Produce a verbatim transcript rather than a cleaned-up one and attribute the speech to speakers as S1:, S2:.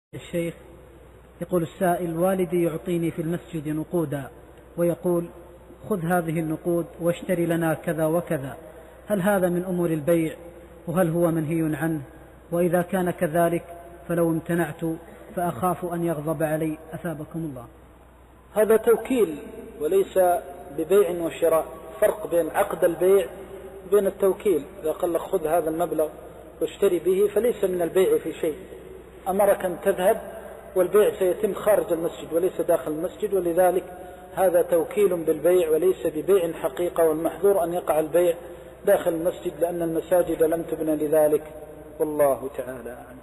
S1: الشيخ يقول السائل: والدي يعطيني في المسجد نقودا ويقول: خذ هذه النقود واشتري لنا كذا وكذا، هل هذا من أمور البيع وهل هو منهي عنه؟ وإذا كان كذلك فلو امتنعت فأخاف أن يغضب علي أثابكم الله.
S2: هذا توكيل وليس ببيع وشراء، فرق بين عقد البيع وبين التوكيل. إذا قال لك خذ هذا المبلغ واشتري به فليس من البيع في شيء، أمرك أن تذهب والبيع سيتم خارج المسجد وليس داخل المسجد، ولذلك هذا توكيل بالبيع وليس ببيع حقيقة، والمحذور أن يقع البيع داخل المسجد لأن المساجد لم تبنى لذلك، والله تعالى أعلم.